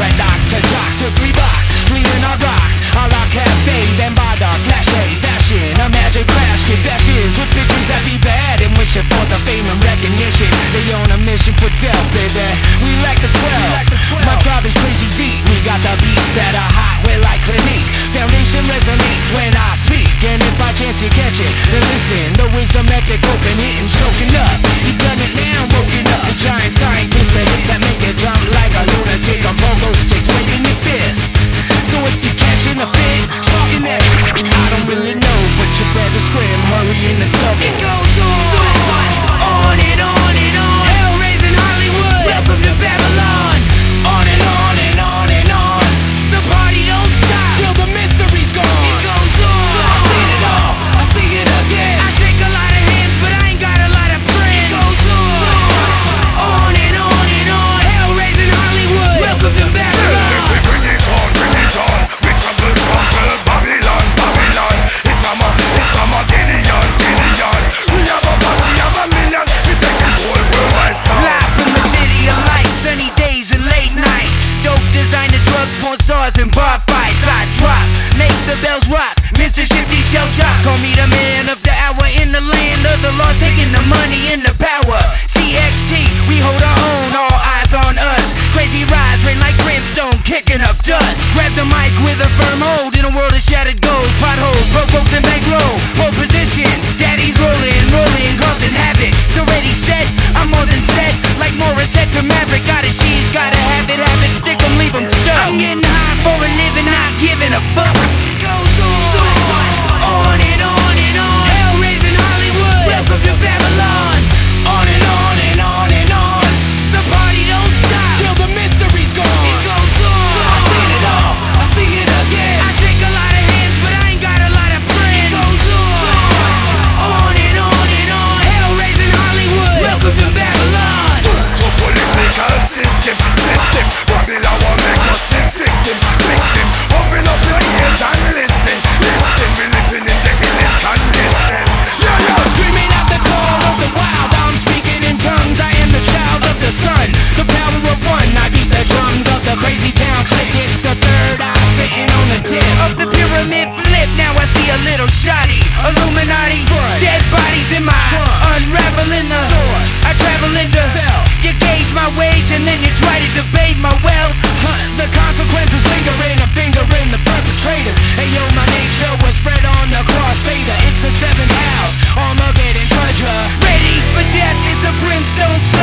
dreadlocks to jocks to 3 blocks, 3 in our rocks, a la cafe, then by the flash, fashion, a magic crash, it bashes with bitches that be bad and wishing for the fame and recognition. They on a mission for death, baby. We like the 12. My tribe is crazy deep. We got the beats that are hot, we're like Clinique. Foundation resonates when I speak, and if by chance you catch it, then listen. The wisdom epic, open it and choking up. You done it now, woken up. The giant scientist, the hits that make it jump like a lunatic. I'm pogo sticks, waving your fist. So if you're catching a fit, talking that shit, I don't really know, but you better scream, hurry in the double. It goes on and on and on. Hell raising Hollywood. Welcome to Babylon. On and on and on and on. The party don't stop Till the mystery's gone. It goes on. I've seen it all, I see it again. I shake a lot of hands, but I ain't got a lot of friends. It goes on and on and on. Hell raising Hollywood. Welcome to Babylon. Bring it on, we trample, Babylon, Babylon. It's a Gideon, Gideon. We have a posse of a million. We take this whole world by storm. Live from the city of lights, sunny days and late nights. Dope designer drugs, porn stars and bar fights. I drop, make the bells rock. Mr. Shifty Shell Shock, call me the man of the hour in the land of the lost, taking the money and the power. CXT, we hold our own, all eyes on us. Crazy rides, rain like brimstone, kicking up dust. Grab the mic with a firm hold in a world of shattered goals. Potholes, broke folks and bankroll. Pole position, daddy's rolling, causing havoc. So ready, set, I'm more than set. Like Morissette to Maverick, got it, she's gotta have it, stick 'em, leave 'em stuck. I'm getting high for a living, not giving a fuck. It goes on and on and on. Hell raising Hollywood. Welcome to Babylon. On and on and on and on. The party don't stop Till the mystery's gone. It goes on. I've seen it all, I see it again. I shake a lot of hands, but I ain't got a lot of friends. It goes on and on and on. Hell raising Hollywood. Welcome to Babylon. To political system. Babylon will make us the victim. Open up your ears and listen. We living in the illest condition. Screaming out the call of the wild, I'm speaking in tongues. I am the child of the sun, the power of one. I beat the drums of the crazy town clique. It's the third eye sitting on the tip Of the pyramid flip, now I see a little shoddy Illuminati, dead bodies in my unraveling the source. I travel into Self. You gauge my wage and then you try to debate my wealth. The consequences lingering, a finger in the perpetrators. Hey yo, my nature was spread on the crossfader. It's a 7th house, Armageddon's treasure. Ready for death is the brimstone